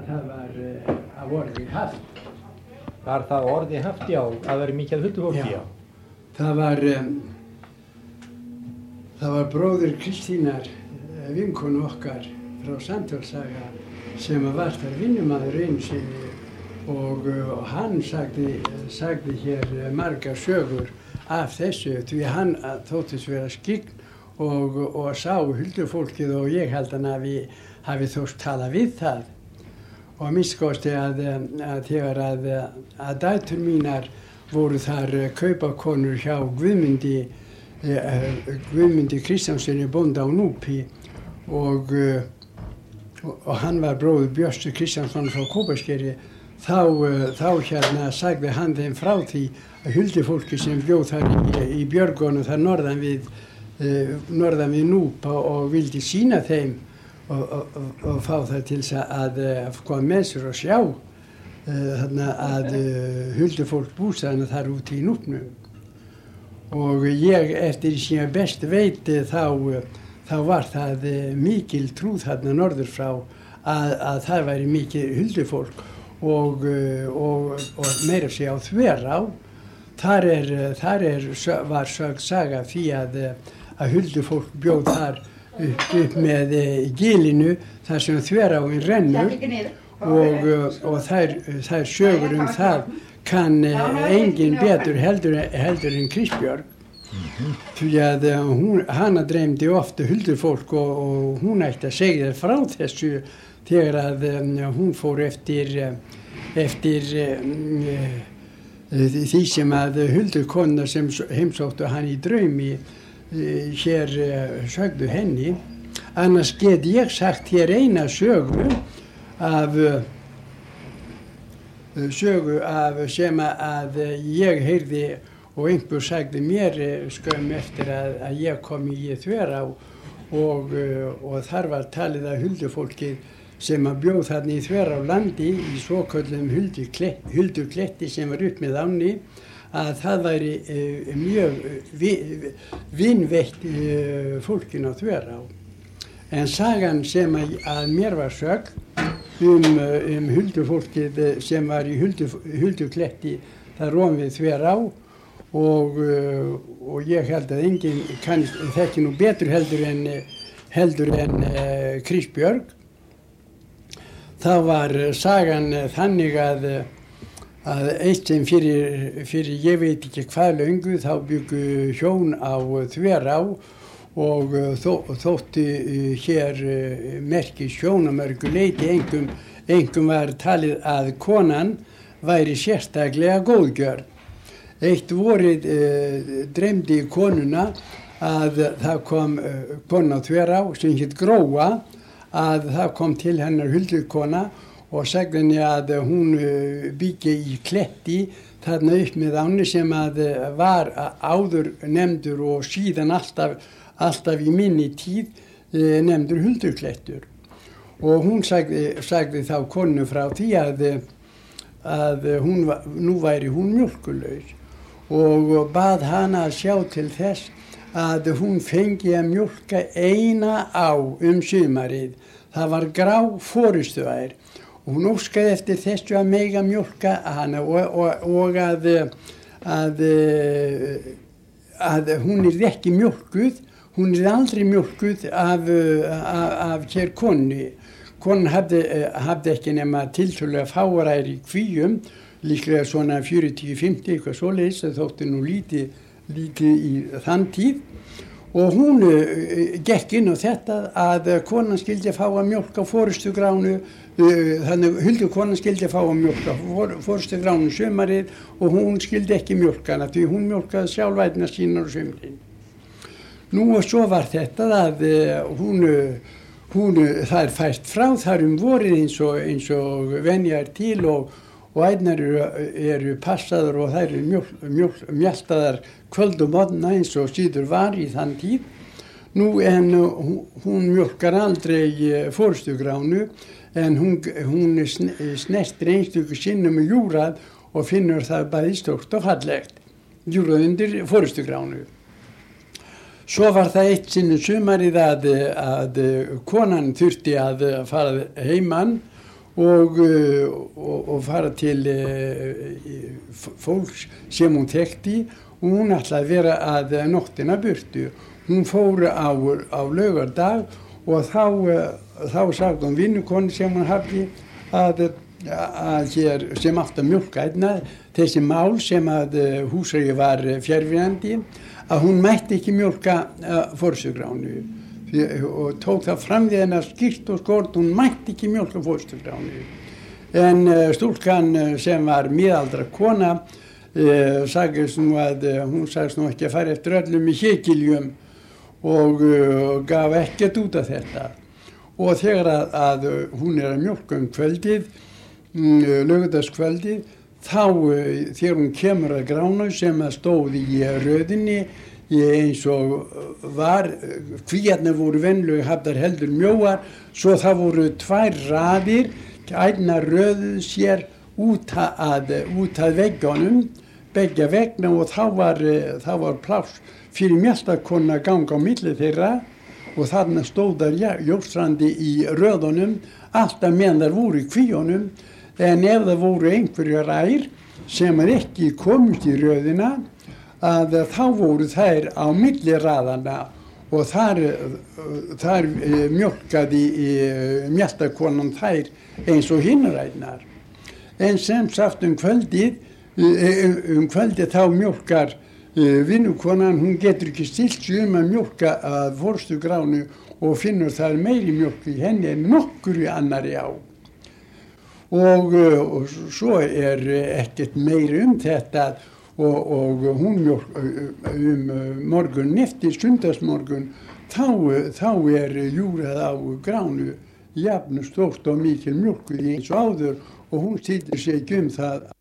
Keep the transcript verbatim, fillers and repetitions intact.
það var uh, að orði haft. Var það orði haft, já, að vera mikið huldufólki, já. já. Það var, um, það var bróðir Kristínar, vinkonu okkar frá Sandhólssaga, sem var þar vinnumaður einu sinni og, og hann sagði, sagði hér margar sögur af þessu, því hann þóttist vera skyggn og, og sá huldufólkið og ég held hann að við hafi þóst talað við það. Og að minnsta kosti að, að þegar að, að dætur mínar voru þar kaupakonur hjá Guðmundi, eh, Guðmundi Kristjánssoni bónda á Núpi og, og, og hann var bróðir Björns Kristjánsson frá Kópaskeri, þá, þá hérna sagði hann þeim frá því að huldufólki sem bjóð þar í, í Björgónu þar norðan við, eh, norðan við Núpa og vildi sýna þeim Og, og, og fá það til þess að, að koma með sér og sjá uh, þarna að uh, huldufólk bústaðna þar úti í Núpnum. Og ég, eftir sem ég best veit, þá, þá var það uh, mikil trúð þarna norður frá að, að það væri mikil huldufólk og, uh, og, og meira sig á Þverá. Þar, er, þar er, var sögð saga því að, að huldufólk bjóð þar upp, upp með e, gilinu þar sem Þveráin rennur og, og þær, þær sögur um það kann e, engin betur heldur, heldur en Kristbjörg. Mm-hmm. Því að hún, hana dreymdi ofta huldufólk og, og hún ætti að segja þér frá þessu þegar að um, hún fór eftir, eftir um, því sem að huldukonna sem heimsóttu hann í draumi hér sögðu henni. Annars get ég sagt hér eina sögu af sögu af sem að ég heyrði og einhver sagði mér skömm eftir að, að ég kom í Þverá og, og þar var talið að huldufólkið sem að bjóð þarna í Þverá landi í svoköllum huldukletti sem var upp með ánni, að það væri uh, mjög vinveitt uh, fólkin á Þverá. En sagan sem að, að mér var sögð um, um huldufólkið sem var í huldu, huldukletti þar ofan við Þverá og, uh, og ég held að enginn kann þekki nú betur heldur en, heldur en uh, Kristbjörg. Það var sagan þannig að að eitt sem fyrir, fyrir ég veit ekki hvað löngu þá byggu hjón á Þverá og þó, þótti hér merkis hjón að mörgu leyti engum, engum var talið að konan væri sérstaklega góðgjörn. Eitt vorið eh, dreymdi konuna að það kom eh, kona á Þverá sem hétt Gróa, að það kom til hennar huldukona og sagði henni að hún byggi í kletti þarna upp með ánni sem að var áður nefndur og síðan alltaf, alltaf í minni tíð nefndur hulduklettur. Og hún sagði, sagði þá konu frá því að, að hún, nú væri hún mjólkulaus og bað hana að sjá til þess að hún fengi að mjólka eina á um sumarið. Það var grá forystuær. Og hún óskaði eftir þessu að mega mjólka hana og, og, og að, að, að hún er ekki mjólkuð, hún er aldrei mjólkuð af, af, af hér konni. Konan hafði, hafði ekki nema tiltölulega fáræðir í kvíum, líklega svona fjörutíu fimmtíu, eitthvað svoleiðis, það þótti nú lítið, lítið í þann tíð. Og hún uh, gekk inn á þetta að konan skildi að fá að mjólka forystugránu, uh, þannig huldukonan skildi að fá að mjólka for, forystugránu sumarið og hún skildi ekki mjólka hana því hún mjólkaði sjálfvæðina sínar á sumrin. Nú og svo var þetta að uh, hún, hún, það er fært frá þar um vorið eins og, eins og venjar til og og æðnar eru, eru passaður og þær eru mjól, mjól, mjöltaðar kvöld og morgna eins og síður var í þann tíð. Nú en hún, hún mjólkar aldrei forystugránu en hún, hún snertir einstöku sinnum með júrað og finnur það bæði stórt og fallegt. Júrað undir forystugránu. Svo var það eitt sinni sumarið að, að konan þurfti að fara heiman og, og, og fara til fólks sem hún þekkti og hún ætlaði að vera að nóttina burtu. Hún fór á, á laugardag og þá, þá sagði hún vinnukonu sem hún hafði að, að hér sem átti að mjólka einna þessi mál sem að húsregi var fjarverandi að hún mætti ekki mjólka forsjúgránu og tók það fram því hennar skýrt og skort, hún mætti ekki mjólka forsjúgránu. En uh, stúlkan sem var miðaldra kona uh, sagðist nú að uh, hún sagðist nú ekki að fara eftir öllum í hékiljum og uh, gaf ekkert út af þetta. Og þegar að, að hún er að mjólka um kvöldið, um, laugardagskvöldið, þá uh, þegar hún kemur að grána sem að stóð í röðinni eins og var, kvíarnir voru venjulega hafðar heldur mjóar, svo það voru tvær raðir, ætna röðuð sér út að, út að veggjunum, begja vegna og þá var, þá var pláss fyrir mjaltakonna að ganga á milli þeirra og þarna stóð þar jórstrandi í röðunum, alltaf meðan þar voru í kvíunum, en ef það voru einhverjar ær sem er ekki komist í röðina, að þá voru þær á milli raðana og þar, þar mjólkaði mjaltakonan þær eins og hinræðnar. En sem sagt um kvöldið, um kvöldið þá mjólkar vinnukonan, hún getur ekki stilt sig um að mjólka að forstugránu og finnur þar meiri mjólk í henni en nokkur í annari á. Og, og svo er ekkert meiri um þetta og, og hún mjólk um morgun, eftir sundagsmorgun, þá, þá er júrað á gránu jafn stórt og mikil mjólk eins og áður og hún stýtir sig ekki um það